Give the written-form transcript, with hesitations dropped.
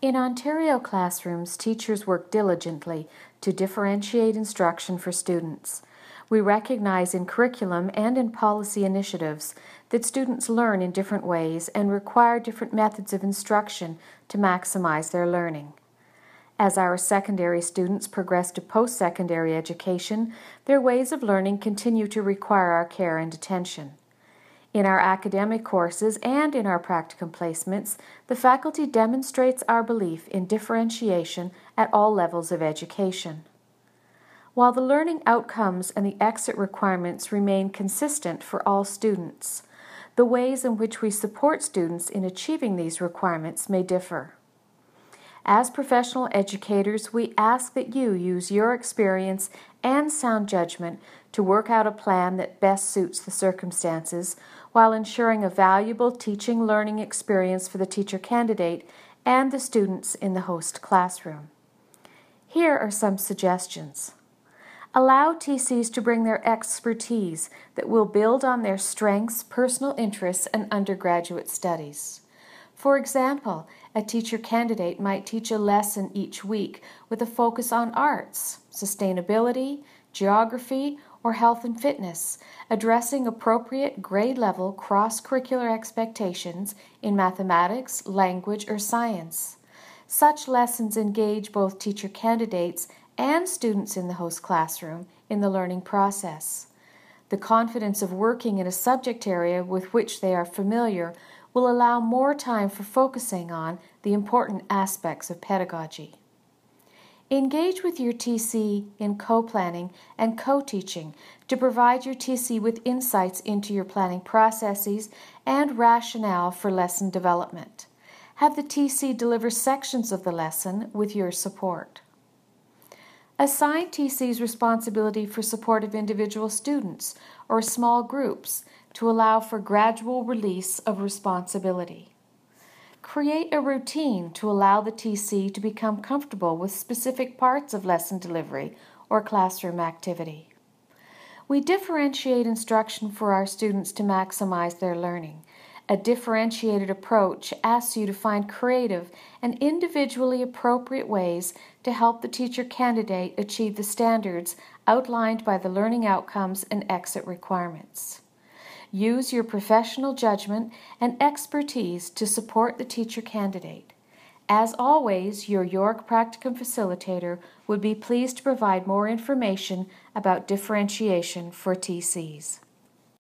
In Ontario classrooms, teachers work diligently to differentiate instruction for students. We recognize in curriculum and in policy initiatives that students learn in different ways and require different methods of instruction to maximize their learning. As our secondary students progress to post-secondary education, their ways of learning continue to require our care and attention. In our academic courses and in our practicum placements, the faculty demonstrates our belief in differentiation at all levels of education. While the learning outcomes and the exit requirements remain consistent for all students, the ways in which we support students in achieving these requirements may differ. As professional educators, we ask that you use your experience and sound judgment to work out a plan that best suits the circumstances while ensuring a valuable teaching-learning experience for the teacher candidate and the students in the host classroom. Here are some suggestions. Allow TCs to bring their expertise that will build on their strengths, personal interests, and undergraduate studies. For example, a teacher candidate might teach a lesson each week with a focus on arts, sustainability, geography, or health and fitness, addressing appropriate grade-level cross-curricular expectations in mathematics, language, or science. Such lessons engage both teacher candidates and students in the host classroom in the learning process. The confidence of working in a subject area with which they are familiar will allow more time for focusing on the important aspects of pedagogy. Engage with your TC in co-planning and co-teaching to provide your TC with insights into your planning processes and rationale for lesson development. Have the TC deliver sections of the lesson with your support. Assign TC's responsibility for support of individual students or small groups to allow for gradual release of responsibility. Create a routine to allow the TC to become comfortable with specific parts of lesson delivery or classroom activity. We differentiate instruction for our students to maximize their learning. A differentiated approach asks you to find creative and individually appropriate ways to help the teacher candidate achieve the standards outlined by the learning outcomes and exit requirements. Use your professional judgment and expertise to support the teacher candidate. As always, your York Practicum Facilitator would be pleased to provide more information about differentiation for TCs.